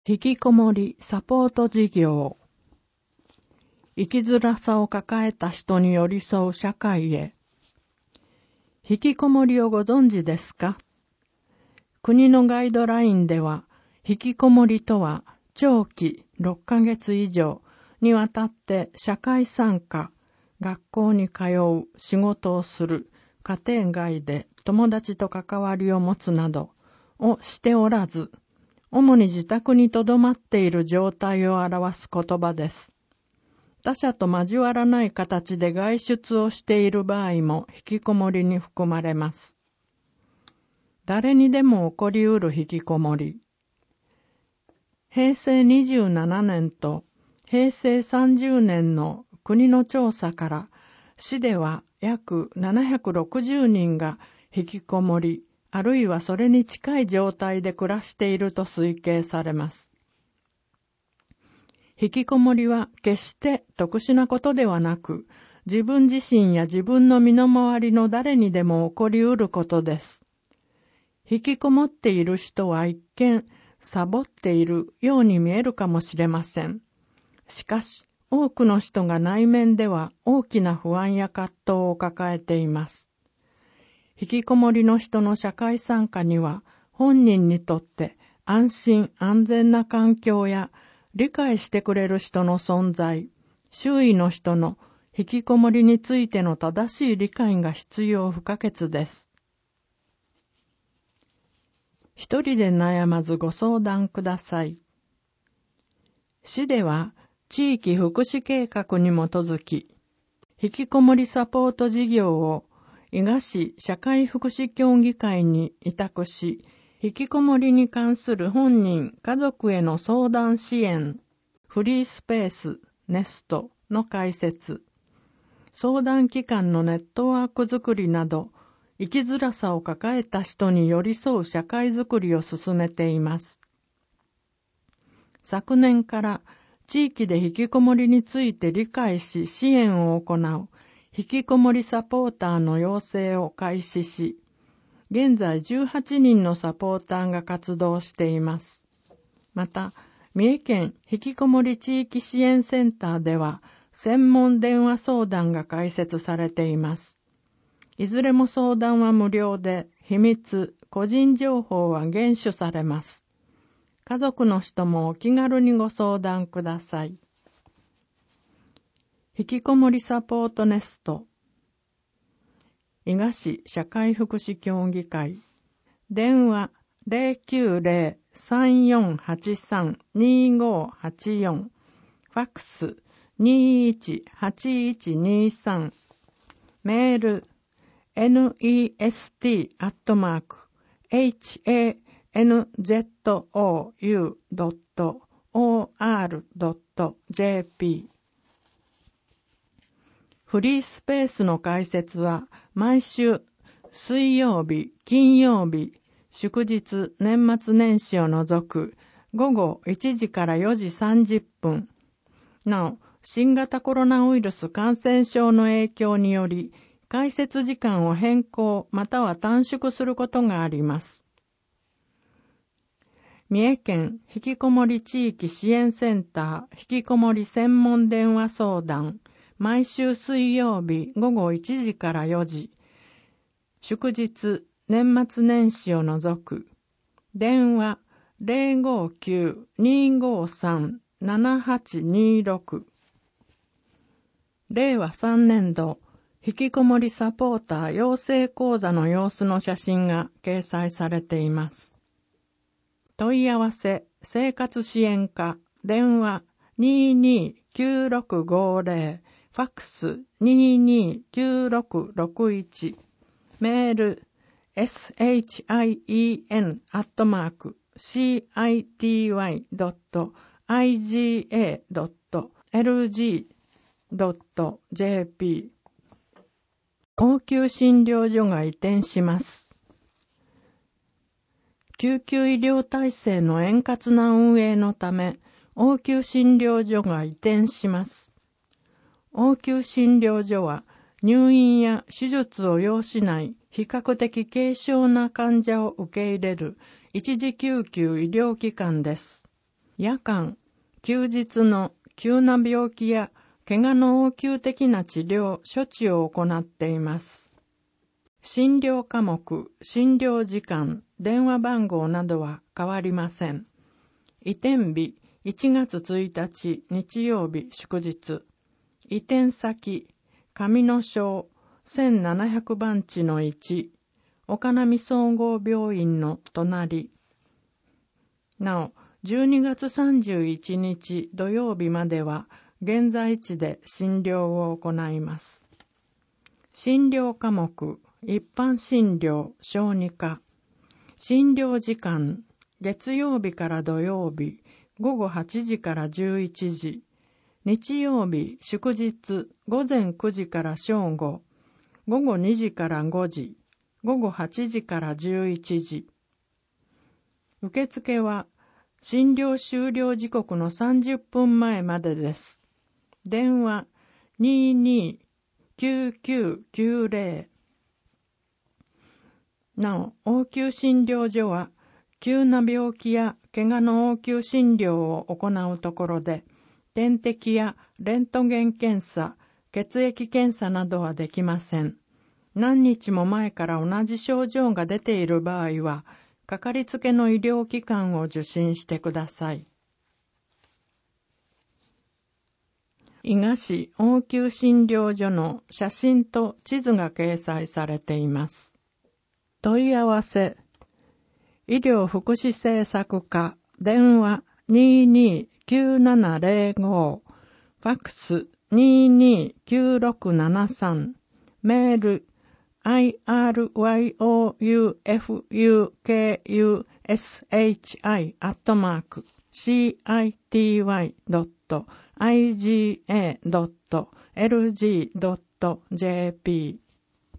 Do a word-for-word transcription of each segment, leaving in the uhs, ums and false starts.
引きこもりサポート事業。生きづらさを抱えた人に寄り添う社会へ。引きこもりをご存知ですか？国のガイドラインでは、引きこもりとは長期ろっかげつ以上にわたって社会参加、学校に通う、仕事をする、家庭外で友達と関わりを持つなどをしておらず、主に自宅に留まっている状態を表す言葉です。他者と交わらない形で外出をしている場合も引きこもりに含まれます。誰にでも起こりうる引きこもり。へいせいにじゅうななねんとへいせいさんじゅうねんの国の調査から、市では約ななひゃくろくじゅうにんが引きこもり、あるいはそれに近い状態で暮らしていると推計されます。引きこもりは決して特殊なことではなく、自分自身や自分の身の回りの誰にでも起こりうることです。引きこもっている人は一見サボっているように見えるかもしれません。しかし、多くの人が内面では大きな不安や葛藤を抱えています。引きこもりの人の社会参加には、本人にとって安心安全な環境や理解してくれる人の存在、周囲の人の引きこもりについての正しい理解が必要不可欠です。一人で悩まずご相談ください。市では地域福祉計画に基づき、引きこもりサポート事業を伊賀市社会福祉協議会に委託し、引きこもりに関する本人、家族への相談支援、フリースペース、ネストの開設、相談機関のネットワークづくりなど、生きづらさを抱えた人に寄り添う社会づくりを進めています。昨年から地域で引きこもりについて理解し支援を行う引きこもりサポーターの養成を開始し、現在じゅうはちにんのサポーターが活動しています。また、三重県引きこもり地域支援センターでは、専門電話相談が開設されています。いずれも相談は無料で、秘密、個人情報は厳守されます。家族の人もお気軽にご相談ください。引きこもりサポートネスト。伊賀市社会福祉協議会。電話 ゼロきゅうゼロ さんよんはちさん にごはちよん。ファックス にいちはちいちにさん。メール ネスト アットマーク ハンゾウ ドット オーアール ドット ジェーピー。フリースペースの開設は毎週水曜日、金曜日、祝日、年末年始を除く午後いちじからよじさんじゅっぷん。なお、新型コロナウイルス感染症の影響により開設時間を変更または短縮することがあります。三重県引きこもり地域支援センター引きこもり専門電話相談、毎週水曜日午後いちじからよじ、祝日、年末年始を除く、電話 ゼロごきゅう にごさん ななはちにろく。れいわさんねんど、引きこもりサポーター養成講座の様子の写真が掲載されています。問い合わせ、生活支援課、電話 ににきゅうろくごゼロ、ファックス ににきゅうろくろくいち、メール シン アットマーク シーアイティーワイ ドット アイジーエー ドット エルジー ドット ジェーピー。応急診療所が移転します。救急医療体制の円滑な運営のため、応急診療所が移転します。応急診療所は入院や手術を要しない比較的軽症な患者を受け入れる一時救急医療機関です。 夜間、休日の急な病気や怪我の応急的な治療、処置を行っています。診療科目、診療時間、電話番号などは変わりません。移転日、いちがつついたち日曜日祝日。移転先、上野小せんななひゃくばんちのいち、岡波総合病院の隣。なお、じゅうにがつさんじゅういちにち土曜日までは現在地で診療を行います。診療科目、一般診療、小児科。診療時間、月曜日から土曜日、ごごはちじからじゅういちじ。日曜日、祝日、ごぜんくじから正午、ごごにじからごじ、ごごはちじからじゅういちじ。受付は、診療終了時刻のさんじゅっぷんまえまでです。電話 にーにーきゅうきゅうきゅうぜろ。なお、応急診療所は、急な病気や怪我の応急診療を行うところで、点滴やレントゲン検査、血液検査などはできません。何日も前から同じ症状が出ている場合は、かかりつけの医療機関を受診してください。伊賀市応急診療所の写真と地図が掲載されています。問い合わせ、医療福祉政策課、電話 にーにーきゅうななぜろご、ファックス にーにーきゅうろくななさん、メール アイアールワイオーユーエフユーケーユーエスエイチアイ アットマーク シーアイティーワイドットアイジーエードットエルジードットジェーピー。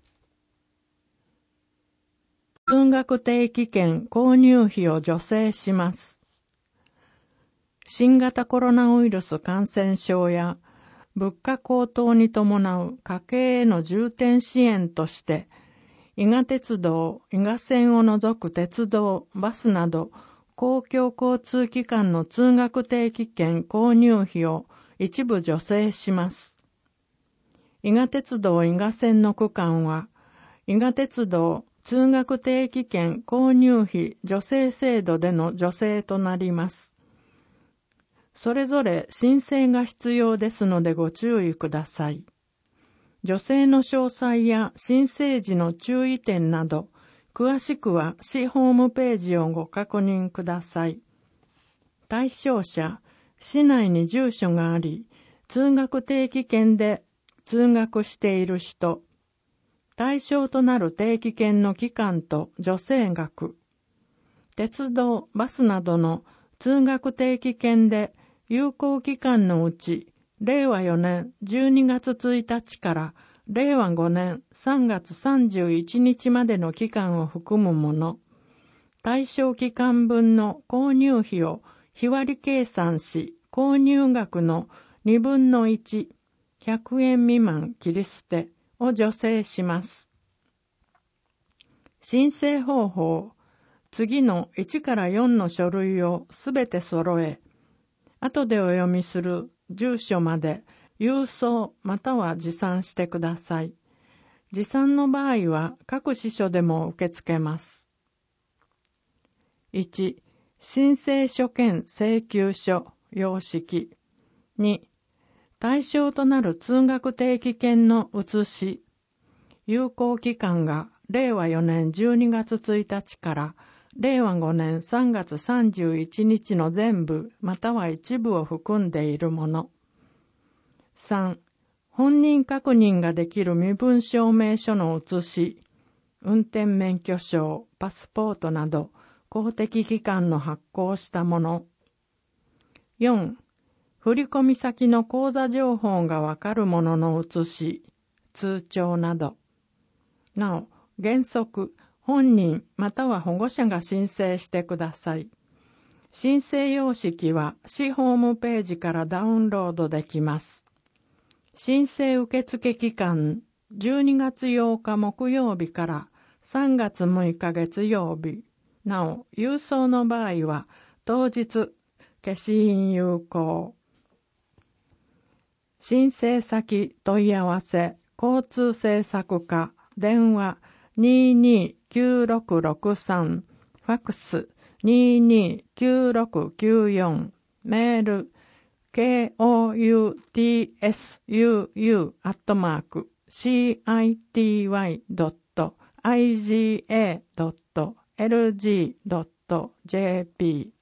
通学定期券購入費を助成します。新型コロナウイルス感染症や物価高騰に伴う家計への重点支援として、伊賀鉄道、伊賀線を除く鉄道、バスなど公共交通機関の通学定期券購入費を一部助成します。伊賀鉄道、伊賀線の区間は、伊賀鉄道通学定期券購入費助成制度での助成となります。それぞれ申請が必要ですのでご注意ください。助成の詳細や申請時の注意点など、詳しくは市ホームページをご確認ください。対象者、市内に住所があり、通学定期券で通学している人、対象となる定期券の期間と助成額、鉄道、バスなどの通学定期券で有効期間のうち、れいわよねんじゅうにがつついたちかられいわごねんさんがつさんじゅういちにちまでの期間を含むもの、対象期間分の購入費を日割り計算し、購入額のにぶんのいち、ひゃくえん未満切り捨てを助成します。申請方法、次のいちからよんの書類をすべて揃え、後でお読みする住所まで郵送または持参してください。持参の場合は各支所でも受け付けます。いち、申請書兼請求書、様式。に、対象となる通学定期券の写し。有効期間がれいわよねんじゅうにがつついたちかられいわごねんさんがつさんじゅういちにちの全部または一部を含んでいるもの。さん、本人確認ができる身分証明書の写し、運転免許証、パスポートなど公的機関の発行したもの。よん、振込先の口座情報がわかるものの写し、通帳など。なお、原則、本人または保護者が申請してください。申請様式は市ホームページからダウンロードできます。申請受付期間、じゅうにがつようか木曜日からさんがつむいか月曜日。なお、郵送の場合は当日、 消印有効。申請先問い合わせ、交通政策課、電話にーにーきゅうろくろくさん、ファックスにーにーきゅうろくきゅうよん、メール ケーオーユーティーエスユーユー アットマーク シーアイティーワイ ドット アイジーエー ドット エルジー ドット ジェーピー